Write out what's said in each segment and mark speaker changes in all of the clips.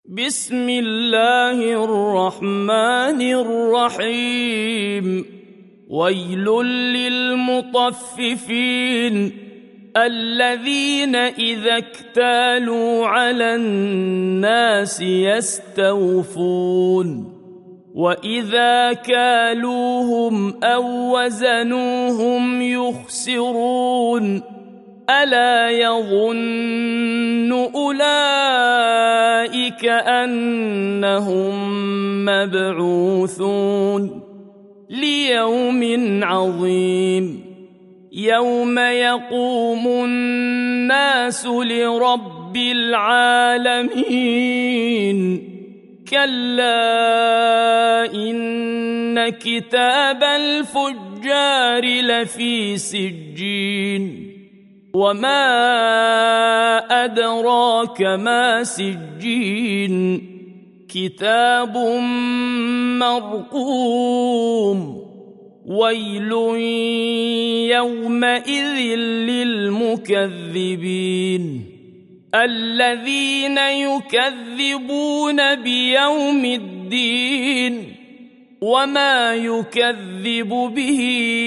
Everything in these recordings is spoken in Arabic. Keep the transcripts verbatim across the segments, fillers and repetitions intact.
Speaker 1: بسم الله الرحمن الرحيم. ويل للمطففين الذين إذا اكتالوا على الناس يستوفون وإذا كالوهم أو وزنوهم يخسرون ألا يظن أولئك أنهم مبعوثون ليوم عظيم يوم يقوم الناس لرب العالمين كلا إن كتاب الفجار لفي سجين وما أدراك ما سجين كتاب مرقوم ويل يومئذ للمكذبين الذين يكذبون بيوم الدين وما يكذب به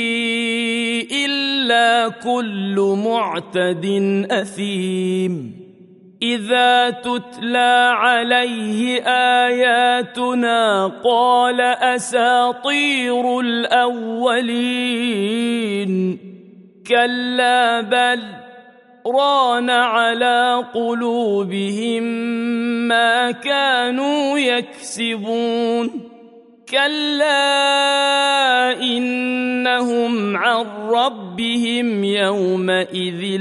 Speaker 1: إلا كل معتد أثيم إذا تتلى عليه آياتنا قال أساطير الأولين كلا بل ران على قلوبهم ما كانوا يكسبون كلا إنهم عن ربهم يومئذ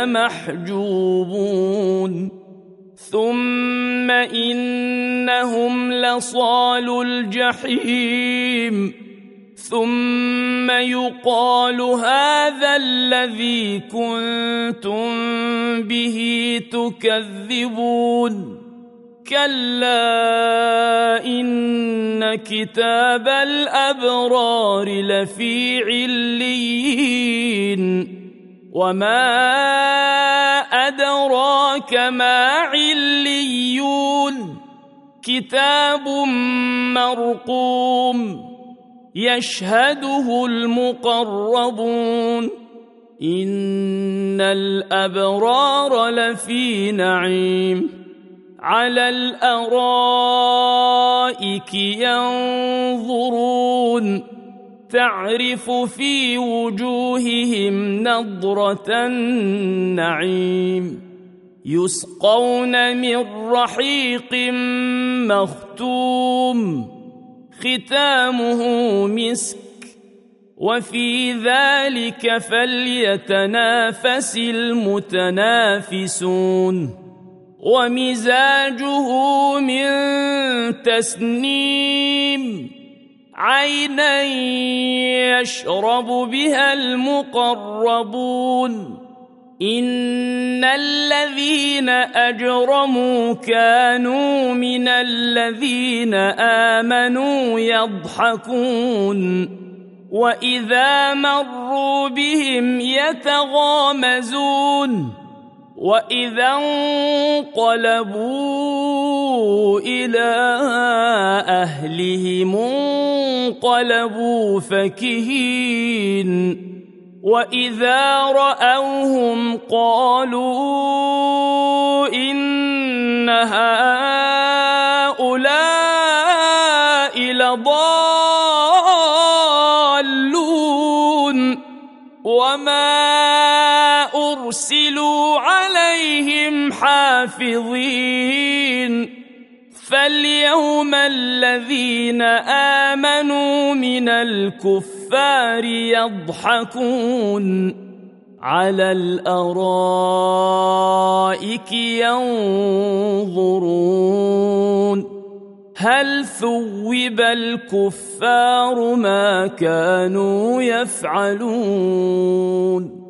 Speaker 1: لمحجوبون ثم إنهم لصالو الجحيم ثم يقال هذا الذي كنتم به تكذبون كلا إن كتاب الأبرار لفي عليين وما أدراك ما عليون كتاب مرقوم يشهده المقربون إن الأبرار لفي نعيم على الأرائك ينظرون تعرف في وجوههم نضرة النعيم يسقون من رحيق مختوم ختامه مسك وفي ذلك فليتنافس المتنافسون ومزاجه من تسنيم عينا يشرب بها المقربون إن الذين أجرموا كانوا من الذين آمنوا يضحكون وإذا مروا بهم يتغامزون وإذا انقلبوا إلى أهلهم انقلبوا فكهين وإذا رأوهم قالوا إن هؤلاء لضالون وما أرسلوا عليهم حافظين فاليوم الذين آمنوا من الكفار يضحكون على الأرائك ينظرون هل ثوب الكفار ما كانوا يفعلون